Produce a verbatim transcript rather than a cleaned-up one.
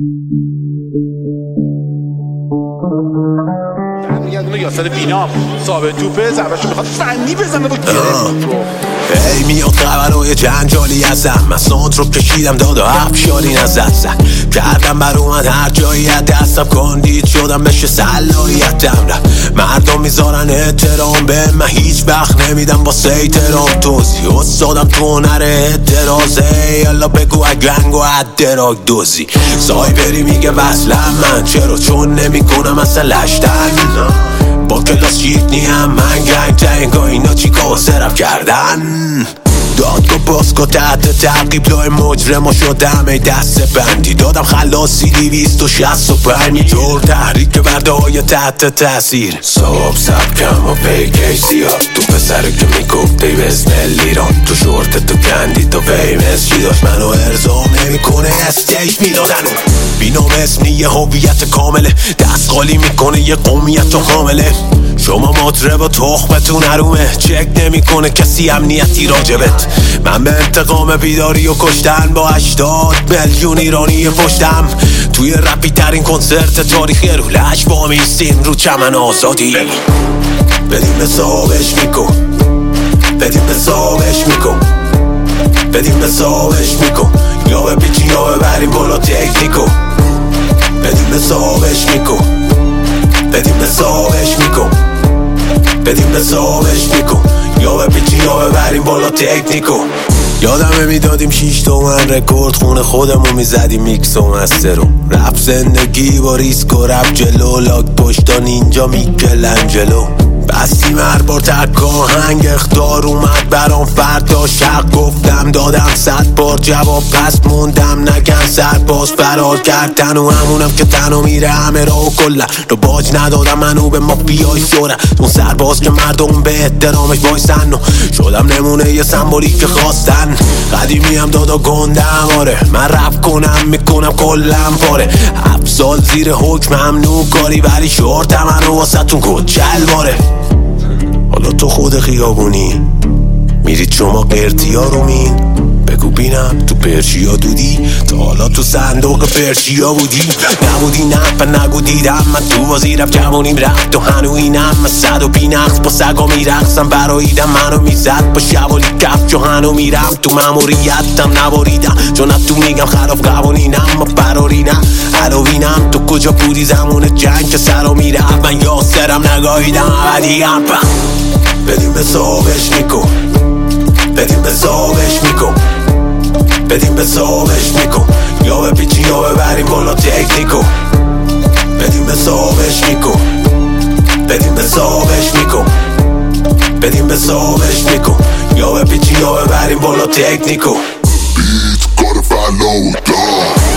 برمیگردونه یاسر بینام ثابت توپه ضربه‌شو میخواد فنی بزنه با گره ای میاد خبرهای جنجالی ازم من سانت رو کشیدم داد و افشاری نزد زد کردم بر اومد هر جایی از دستم کندید شدم بشه صلاحیتم رفت مردم میذارن احترام به من هیچ وقت نمیدم با سیترام توزی استادم تو هنر اعتراضه یالا بگو اگنگ و ادراک دوزی سایبری میگه وصلم من چرا چون نمیکنم اصلا لشتن با کلاس شیت نیم من گنگ تنگا اینا چی کاسرم کردن دادگاه باسکو تحت تعقیب لای مجرم شدم ای دست بندی دادم خلاصی دیویست و شست و پنی طور تحریک برده های تحت تاثیر صاحب سبکم و پیکی سیاه تو پسره که میگفته بسم لیران تو شورت تو کندی تو فیمس چی داشت منو ارزام نمیکنه استیج میدادن بینام اسم یه هویت کامله دست خالی میکنه یه قومیت تو حامله شما مطرب و تخمتون حرومه چک نمیکنه کسی امنیتی راجبت من به انتقام بیداری و کشتن با هشتاد میلیون ایرانی پشتم توی رپی ترین کنسرت تاریخی رو لش با میستیم رو چمن آزادی بدیم به صاحبش میکن بدیم به صاحبش میکن بدیم به صاحبش میکن یا به پیچی یا ببریم بالا تکنیکو بدیم به صاحبش میکن بدیم به صاحبش میکن بدیم به صاحبش میکن یا به پیچی یا ببریم بالا تکنیکو یادمه میدادیم شیش تومن رکورد خونه خودمو میزدیم میکس و مسترو رپ زندگی با ریسک و رپ جلو لاک پشتان اینجا میکل انجلو بستیم هر بار تک آهنگ اختار اومد برام فردا شق گفتم دادم صد بار جواب پس موندم نگن سرباز فرار کردن و همونم که تنو میره همه را و کلن رو باج ندادم منو به ما بیای شورن اون سرباز که مردم به احترامش بایستن و شدم نمونه یه سمبولی که خواستن قدیمی هم دادا گندم آره من رپ کنم میکنم کلم پاره هفت سال زیر حکم ممنوع کاری ولی شورتم من رو واسه تون کچل باره حالا تو خود خیابونی میرید شما قرتیا رو مین بگو بینم تو پرشیا دودی تا حالا تو صندوق پرشیا بودی نبودی نه و نگو دیدم من تو بازی رفت جوانیم رفت و هنو اینم من صد و بی نقص با سگا میرقصم براییدم منو میزد با شوالی کف جو هنو میرم تو مموریتم نباریدم چون تو میگم خلاف قوانینم ما فراری نه هلوینم تو کجا بودی زمان جنگ که سرا میرفت من یاسرم نگاهیدم ابدیم بدیم به صاحبش میکن بدیم به صاحبش میکن بدیم به صاحبش میکن یا به پیچی یا ببریم بالا تکنیکو بدیم به صاحبش میکن بدیم به صاحبش میکن بدیم به صاحبش میکن یا به پیچی یا ببریم بالا تکنیکو Beats gotta follow the